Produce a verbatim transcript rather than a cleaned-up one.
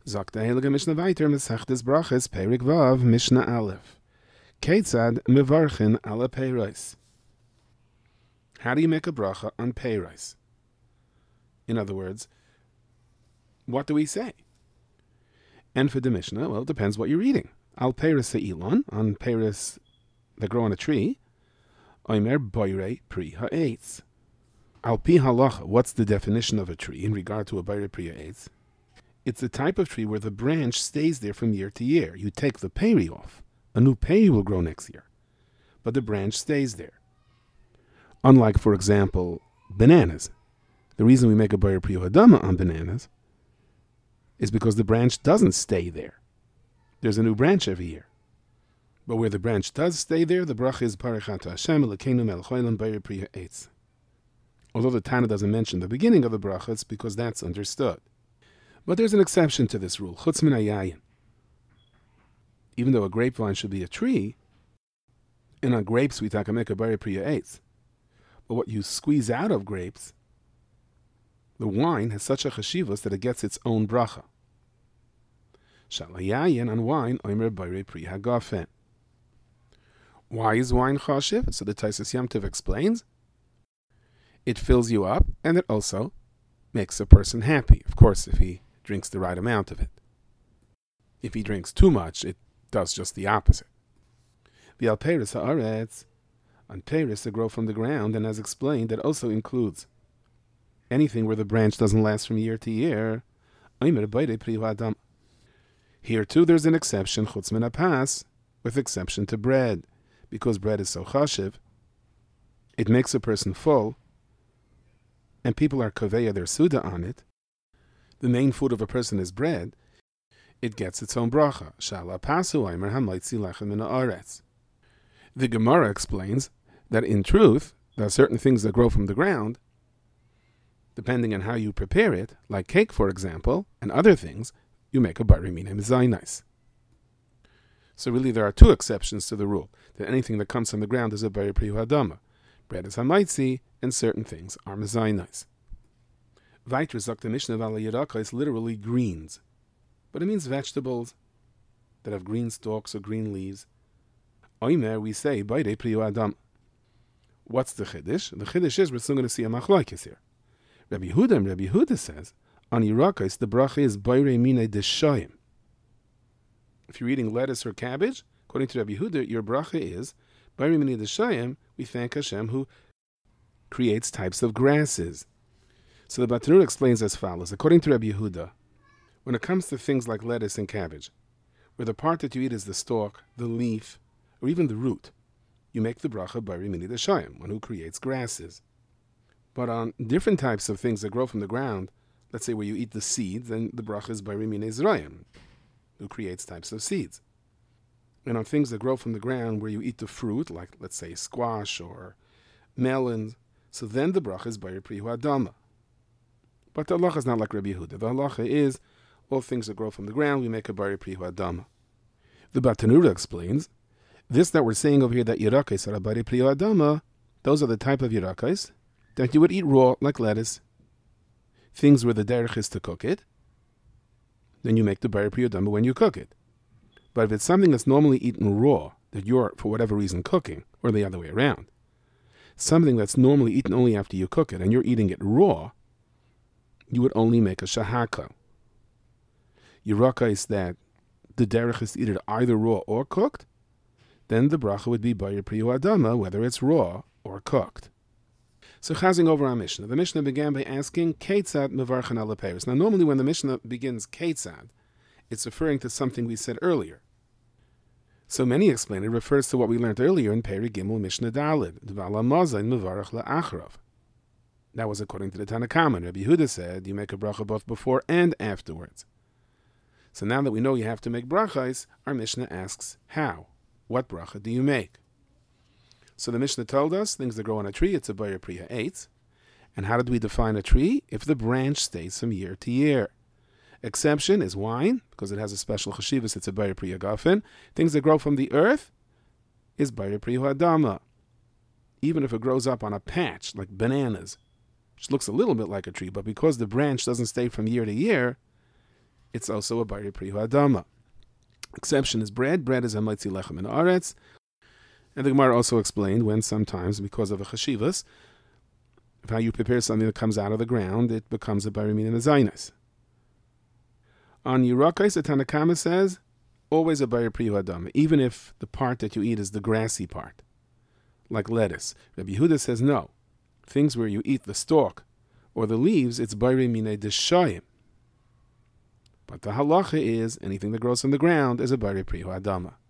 Sagt der Heilige Mishnah weiter, Mesechtes Brachas, Perik Vav, Mishnah Aleph. Ketzad mevarchin ala peiros. How do you make a bracha on peiros? In other words, what do we say? And for the Mishnah, well, it depends what you're reading. Al peiros se'ilon, on peiros that grow on a tree. Omer boire pri ha'etz. Al pi halacha, what's the definition of a tree in regard to a boire pri ha'etz? It's the type of tree where the branch stays there from year to year. You take the peri off. A new peri will grow next year. But the branch stays there. Unlike, for example, bananas. The reason we make a boyer pri hadama on bananas is because the branch doesn't stay there. There's a new branch every year. But where the branch does stay there, the bracha is Parachat Hashem Elokeinu melech haolam boyer pri ha'etz. Although the Tana doesn't mention the beginning of the bracha, it's because that's understood. But there's an exception to this rule. Chutz min hayayin. Even though a grapevine should be a tree, and on grapes we take a make a boyer pri ha'etz. But what you squeeze out of grapes, the wine has such a chashivus that it gets its own bracha. Shalayayin on wine, omer boyer pri hagafen. Why is wine chashiv? So the Taisus Yom Tov explains, it fills you up, and it also makes a person happy. Of course, if he drinks the right amount of it. If he drinks too much, it does just the opposite. V'al peiros haaretz, on peiros that grow from the ground, and as explained, that also includes anything where the branch doesn't last from year to year. Here too there's an exception, chutz min hapas, with exception to bread. Because bread is so chashiv, it makes a person full, and people are kaveya their suda on it. The main food of a person is bread. It gets its own bracha. Shala pasu aimer hamaitzi lechem min haaretz. The Gemara explains that in truth, there are certain things that grow from the ground, depending on how you prepare it, like cake, for example, and other things, you make a bari minhem zaynais. So really there are two exceptions to the rule, that anything that comes from the ground is a bari pri hadama. Bread is hamaitzi, and certain things are mezaynais. Weiter sagt the Mishnah vala yeraka is literally greens, but it means vegetables that have green stalks or green leaves. Oimer, we say, Bayrei Priyu Adam. What's the Chiddush? The Chiddush is, we're still going to see a machlokes here. Rabbi Yehuda and Rabbi Yehuda says, on Yerakos, the bracha is Bayrei Minei Deshayim. If you're eating lettuce or cabbage, according to Rabbi Yehuda, your bracha is Bayrei Minei Deshayim, we thank Hashem who creates types of grasses. So the Batanur explains as follows. According to Rabbi Yehuda, when it comes to things like lettuce and cabbage, where the part that you eat is the stalk, the leaf, or even the root, you make the bracha Bayrei Minei Deshayim, one who creates grasses. But on different types of things that grow from the ground, let's say where you eat the seeds, then the bracha is Bayrei Minei Zrayim, who creates types of seeds. And on things that grow from the ground where you eat the fruit, like let's say squash or melons, so then the bracha is Bayrei Priyu Hadama. But the halacha is not like Rabbi Yehuda. The halacha is all things that grow from the ground, we make a Bayrei Priyu Hadama. The Batanura explains, this that we're saying over here, that Yerakos are a Bayrei Priyu Hadama, those are the type of Yerakos that you would eat raw, like lettuce. Things where the derech is to cook it, then you make the Bayrei Priyu Hadama when you cook it. But if it's something that's normally eaten raw, that you're, for whatever reason, cooking, or the other way around, something that's normally eaten only after you cook it, and you're eating it raw, you would only make a shahaka. Yerakos that the derech is to eat it either raw or cooked, then the bracha would be Bayrei Priyu Hadama, whether it's raw or cooked. So chazing over our Mishnah. The Mishnah began by asking, Ketzad mevarchin ala peiros. Now normally when the Mishnah begins Ketzad, it's referring to something we said earlier. So many explain it refers to what we learned earlier in Peri Gimel Mishnah Dalid, Dvala Mazain mevarach la'achrav. That was according to the Tanna Kama. Rabbi Yehuda said, you make a bracha both before and afterwards. So now that we know you have to make brachas, our Mishnah asks, how? What bracha do you make? So the Mishnah told us, things that grow on a tree, it's a Bayrei Pri ha'etz. And how did we define a tree? If the branch stays from year to year. Exception is wine, because it has a special chashivas, it's a Bayrei Pri hagafen. Things that grow from the earth is Bayrei Priyu Hadama. Even if it grows up on a patch, like bananas, which looks a little bit like a tree, but because the branch doesn't stay from year to year, it's also a Bari Prihu Adama. Exception is bread. Bread is a Maitzi Lechem in Aretz. And the Gemara also explained when sometimes, because of a chashivas, if how you prepare something that comes out of the ground, it becomes a Bari Min and a Zainis. On Yerakais, the Tanna Kama says, always a Bari Prihu Adama, even if the part that you eat is the grassy part, like lettuce. Rabbi Yehuda says no. Things where you eat the stalk or the leaves, it's Bari Min Deshayim. But the halacha is anything that grows on the ground is a Bari Prihu Adama.